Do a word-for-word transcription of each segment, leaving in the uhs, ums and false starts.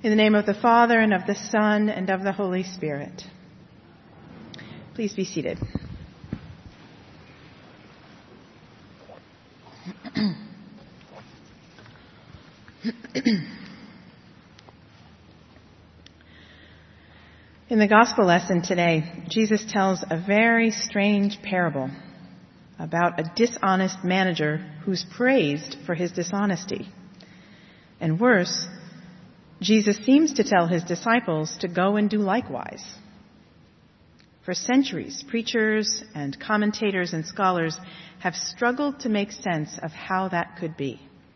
In the name of the Father, and of the Son, and of the Holy Spirit. Please be seated. In the Gospel lesson today, Jesus tells a very strange parable about a dishonest manager who's praised for his dishonesty. And worse, Jesus seems to tell his disciples to go and do likewise. For centuries, preachers and commentators and scholars have struggled to make sense of how that could be.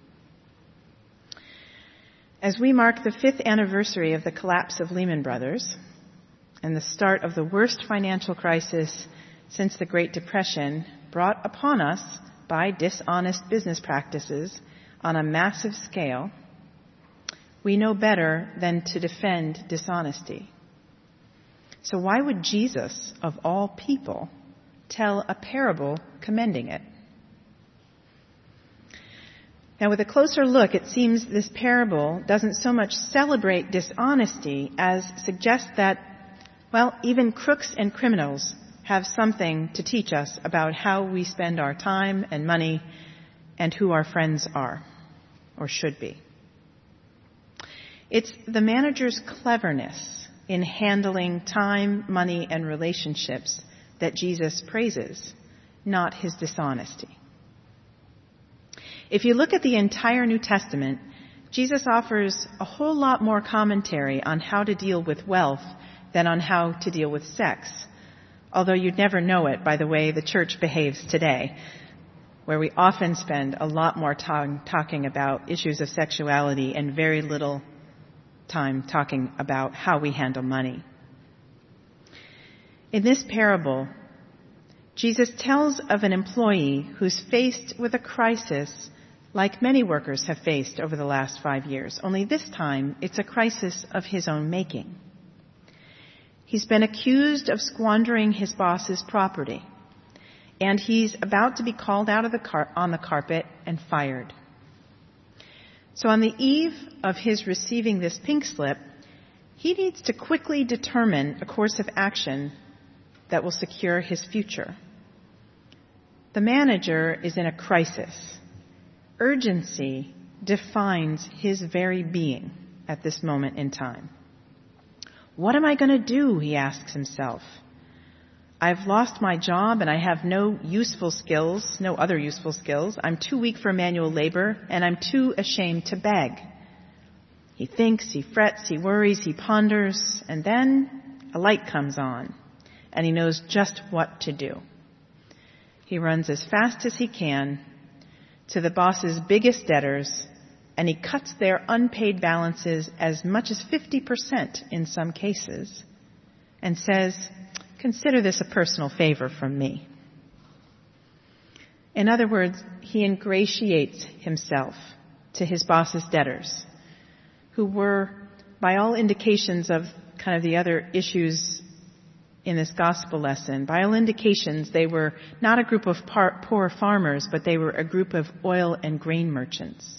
As we mark the fifth anniversary of the collapse of Lehman Brothers and the start of the worst financial crisis since the Great Depression brought upon us by dishonest business practices on a massive scale, we know better than to defend dishonesty. So why would Jesus, of all people, tell a parable commending it? Now, with a closer look, it seems this parable doesn't so much celebrate dishonesty as suggest that, well, even crooks and criminals have something to teach us about how we spend our time and money and who our friends are, or should be. It's the manager's cleverness in handling time, money, and relationships that Jesus praises, not his dishonesty. If you look at the entire New Testament, Jesus offers a whole lot more commentary on how to deal with wealth than on how to deal with sex, although you'd never know it by the way the church behaves today, where we often spend a lot more time talking about issues of sexuality and very little time talking about how we handle money. In this parable, Jesus tells of an employee who's faced with a crisis like many workers have faced over the last five years, only this time it's a crisis of his own making. He's been accused of squandering his boss's property, and he's about to be called out of the car- on the carpet and fired. So on the eve of his receiving this pink slip, he needs to quickly determine a course of action that will secure his future. The manager is in a crisis. Urgency defines his very being at this moment in time. What am I going to do? He asks himself. I've lost my job and I have no useful skills, no other useful skills. I'm too weak for manual labor and I'm too ashamed to beg. He thinks, he frets, he worries, he ponders, and then a light comes on and he knows just what to do. He runs as fast as he can to the boss's biggest debtors and he cuts their unpaid balances as much as fifty percent in some cases and says, "Consider this a personal favor from me." In other words, he ingratiates himself to his boss's debtors, who were, by all indications of kind of the other issues in this gospel lesson, by all indications they were not a group of par- poor farmers, but they were a group of oil and grain merchants.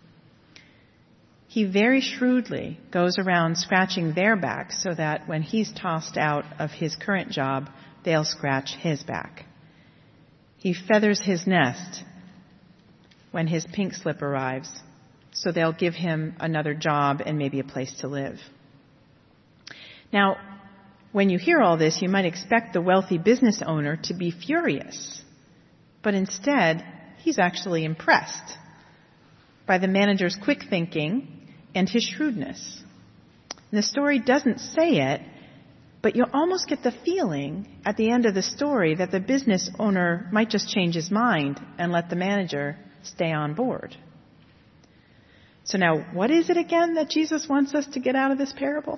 He very shrewdly goes around scratching their backs so that when he's tossed out of his current job, they'll scratch his back. He feathers his nest when his pink slip arrives, so they'll give him another job and maybe a place to live. Now, when you hear all this, you might expect the wealthy business owner to be furious, but instead, he's actually impressed by the manager's quick thinking and his shrewdness. And the story doesn't say it, but you almost get the feeling at the end of the story that the business owner might just change his mind and let the manager stay on board. So now, what is it again that Jesus wants us to get out of this parable?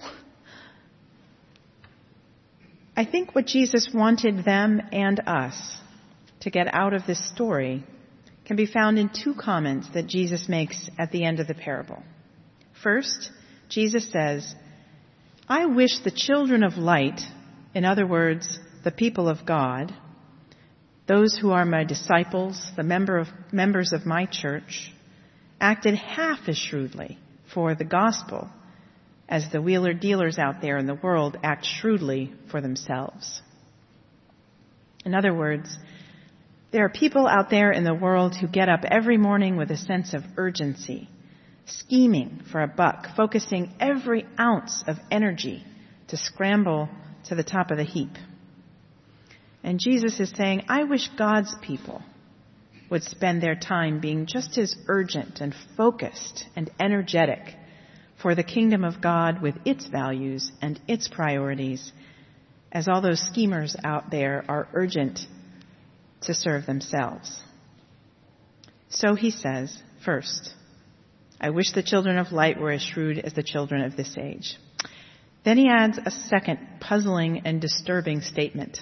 I think what Jesus wanted them and us to get out of this story can be found in two comments that Jesus makes at the end of the parable. First, Jesus says, "I wish the children of light," in other words, the people of God, those who are my disciples, the member of, members of my church, acted half as shrewdly for the gospel as the wheeler dealers out there in the world act shrewdly for themselves. In other words, there are people out there in the world who get up every morning with a sense of urgency, scheming for a buck, focusing every ounce of energy to scramble to the top of the heap. And Jesus is saying, I wish God's people would spend their time being just as urgent and focused and energetic for the kingdom of God with its values and its priorities as all those schemers out there are urgent to serve themselves. So he says, first, I wish the children of light were as shrewd as the children of this age. Then he adds a second puzzling and disturbing statement.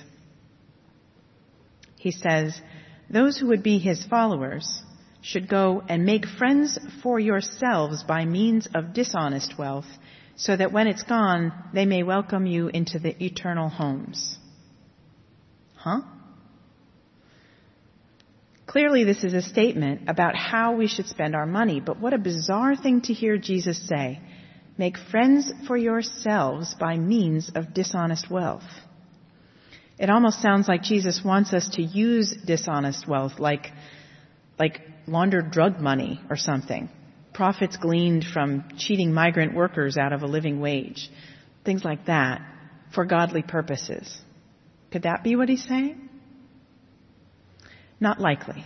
He says, those who would be his followers should go and make friends for yourselves by means of dishonest wealth, so that when it's gone, they may welcome you into the eternal homes. Huh? Clearly, this is a statement about how we should spend our money, but what a bizarre thing to hear Jesus say. Make friends for yourselves by means of dishonest wealth. It almost sounds like Jesus wants us to use dishonest wealth like, like laundered drug money or something. Profits gleaned from cheating migrant workers out of a living wage. Things like that for godly purposes. Could that be what he's saying? Not likely.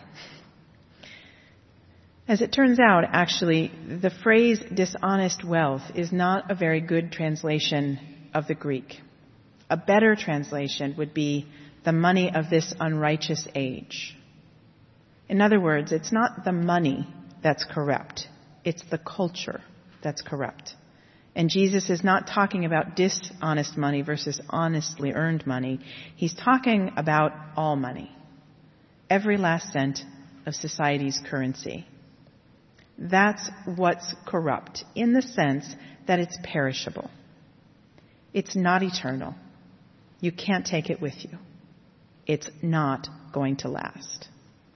As it turns out, actually, the phrase dishonest wealth is not a very good translation of the Greek. A better translation would be the money of this unrighteous age. In other words, it's not the money that's corrupt. It's the culture that's corrupt. And Jesus is not talking about dishonest money versus honestly earned money. He's talking about all money. Every last cent of society's currency. That's what's corrupt in the sense that it's perishable. It's not eternal. You can't take it with you. It's not going to last.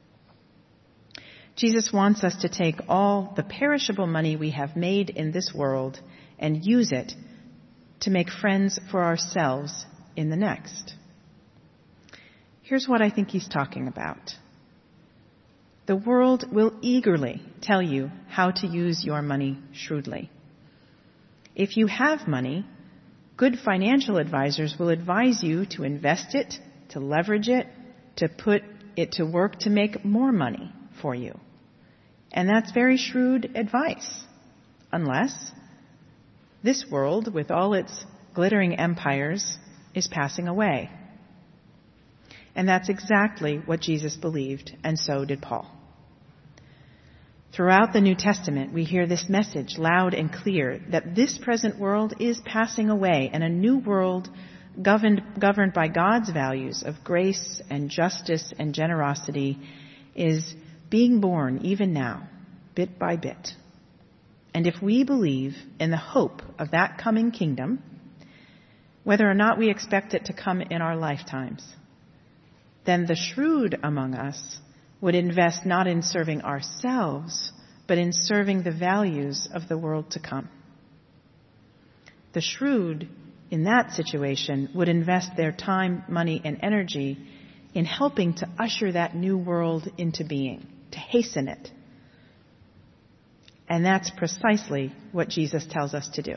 Jesus wants us to take all the perishable money we have made in this world and use it to make friends for ourselves in the next. Here's what I think he's talking about. The world will eagerly tell you how to use your money shrewdly. If you have money, good financial advisors will advise you to invest it, to leverage it, to put it to work to make more money for you. And that's very shrewd advice, unless this world, with all its glittering empires, is passing away. And that's exactly what Jesus believed, and so did Paul. Throughout the New Testament, we hear this message loud and clear that this present world is passing away and a new world governed, governed by God's values of grace and justice and generosity is being born even now, bit by bit. And if we believe in the hope of that coming kingdom, whether or not we expect it to come in our lifetimes, then the shrewd among us would invest not in serving ourselves, but in serving the values of the world to come. The shrewd in that situation would invest their time, money, and energy in helping to usher that new world into being, to hasten it. And that's precisely what Jesus tells us to do.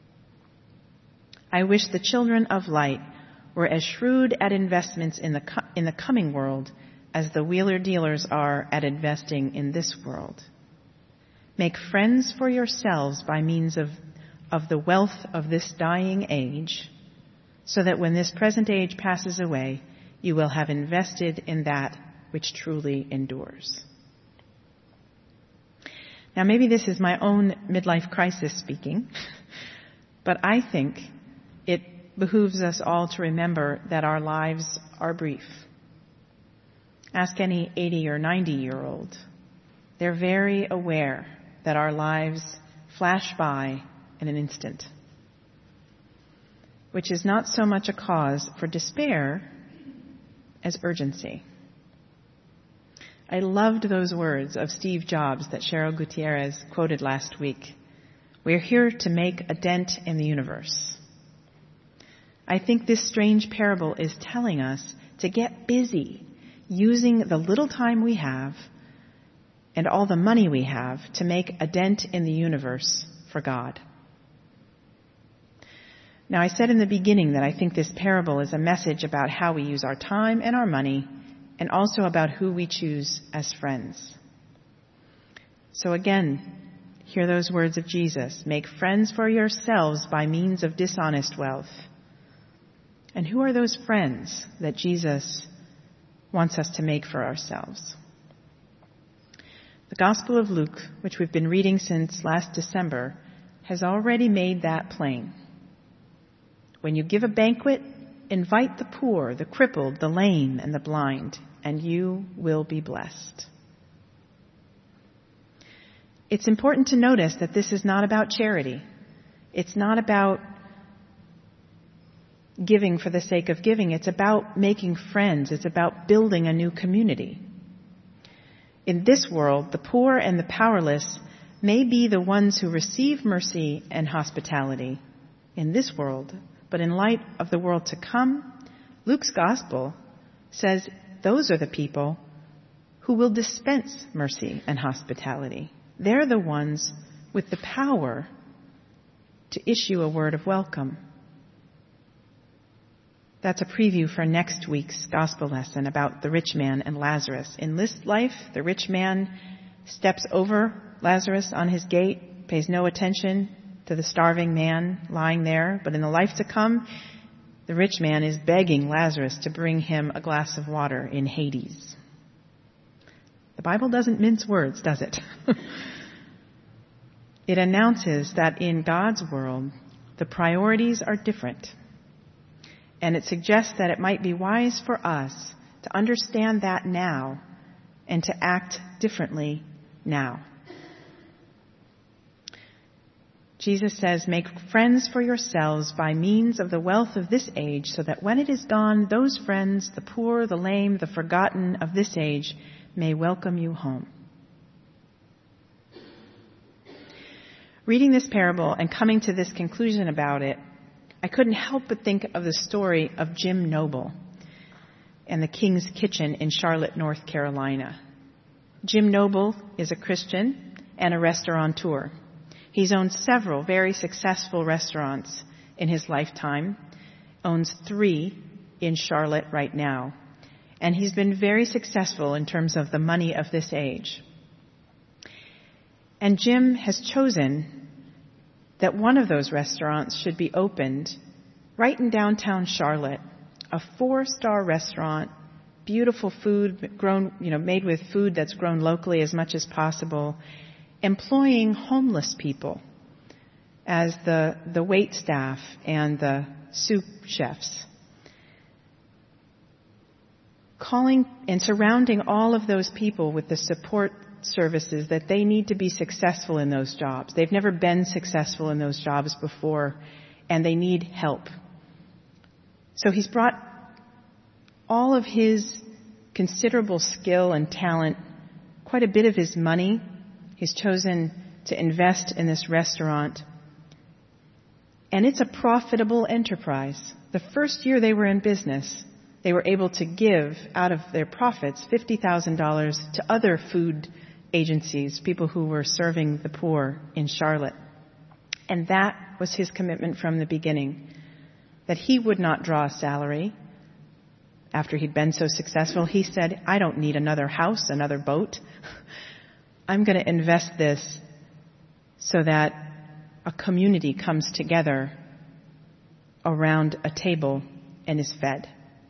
I wish the children of light were as shrewd at investments in the co- in the coming world as the wheeler dealers are at investing in this world. Make friends for yourselves by means of, of the wealth of this dying age, so that when this present age passes away, you will have invested in that which truly endures. Now, maybe this is my own midlife crisis speaking, but I think it behooves us all to remember that our lives are brief. Ask any eighty or ninety year old. They're very aware that our lives flash by in an instant, which is not so much a cause for despair as urgency. I loved those words of Steve Jobs that Cheryl Gutierrez quoted last week, We're here to make a dent in the universe. I think this strange parable is telling us to get busy using the little time we have and all the money we have to make a dent in the universe for God. Now, I said in the beginning that I think this parable is a message about how we use our time and our money, and also about who we choose as friends. So again, hear those words of Jesus. Make friends for yourselves by means of dishonest wealth. And who are those friends that Jesus wants us to make for ourselves? The Gospel of Luke, which we've been reading since last December, has already made that plain. When you give a banquet, invite the poor, the crippled, the lame, and the blind, and you will be blessed. It's important to notice that this is not about charity. It's not about giving for the sake of giving. It's about making friends. It's about building a new community. In this world, the poor and the powerless may be the ones who receive mercy and hospitality in this world, but in light of the world to come, Luke's gospel says those are the people who will dispense mercy and hospitality. They're the ones with the power to issue a word of welcome. That's a preview for next week's gospel lesson about the rich man and Lazarus. In this life, the rich man steps over Lazarus on his gate, pays no attention to the starving man lying there. But in the life to come, the rich man is begging Lazarus to bring him a glass of water in Hades. The Bible doesn't mince words, does it? It announces that in God's world, the priorities are different. And it suggests that it might be wise for us to understand that now and to act differently now. Jesus says, make friends for yourselves by means of the wealth of this age, so that when it is gone, those friends, the poor, the lame, the forgotten of this age, may welcome you home. Reading this parable and coming to this conclusion about it, I couldn't help but think of the story of Jim Noble and the King's Kitchen in Charlotte, North Carolina. Jim Noble is a Christian and a restaurateur. He's owned several very successful restaurants in his lifetime, owns three in Charlotte right now. And he's been very successful in terms of the money of this age. And Jim has chosen that one of those restaurants should be opened right in downtown Charlotte, a four-star restaurant, beautiful food grown, you know, made with food that's grown locally as much as possible, employing homeless people as the, the wait staff and the soup chefs. Calling and surrounding all of those people with the support services that they need to be successful in those jobs. They've never been successful in those jobs before, and they need help. So he's brought all of his considerable skill and talent, quite a bit of his money. He's chosen to invest in this restaurant. And it's a profitable enterprise. The first year they were in business, they were able to give out of their profits fifty thousand dollars to other food agencies, people who were serving the poor in Charlotte. And that was his commitment from the beginning, that he would not draw a salary after he'd been so successful. He said, I don't need another house, another boat. I'm going to invest this so that a community comes together around a table and is fed.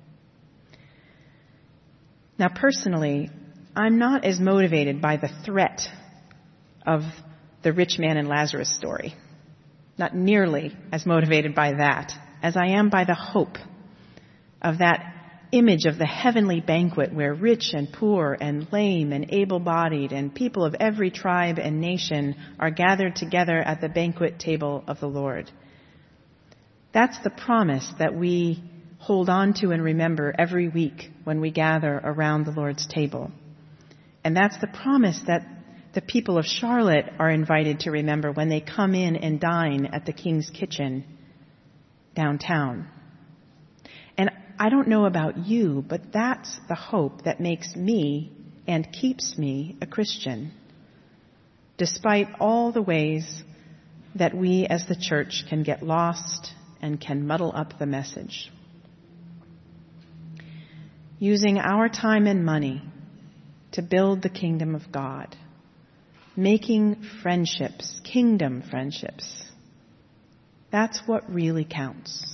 Now, personally, I'm not as motivated by the threat of the rich man and Lazarus story. Not nearly as motivated by that as I am by the hope of that image of the heavenly banquet where rich and poor and lame and able-bodied and people of every tribe and nation are gathered together at the banquet table of the Lord. That's the promise that we hold on to and remember every week when we gather around the Lord's table. And that's the promise that the people of Charlotte are invited to remember when they come in and dine at the King's Kitchen downtown. And I don't know about you, but that's the hope that makes me and keeps me a Christian, despite all the ways that we as the church can get lost and can muddle up the message. Using our time and money to build the kingdom of God, making friendships, kingdom friendships, that's what really counts.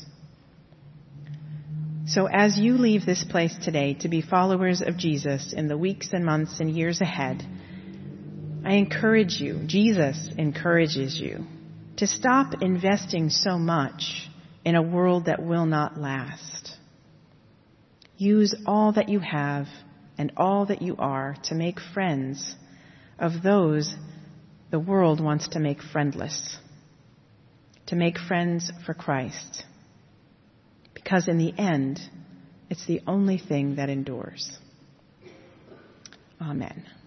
So as you leave this place today to be followers of Jesus in the weeks and months and years ahead, I encourage you, Jesus encourages you, to stop investing so much in a world that will not last. Use all that you have and all that you are to make friends of those the world wants to make friendless, to make friends for Christ. Because in the end, it's the only thing that endures. Amen.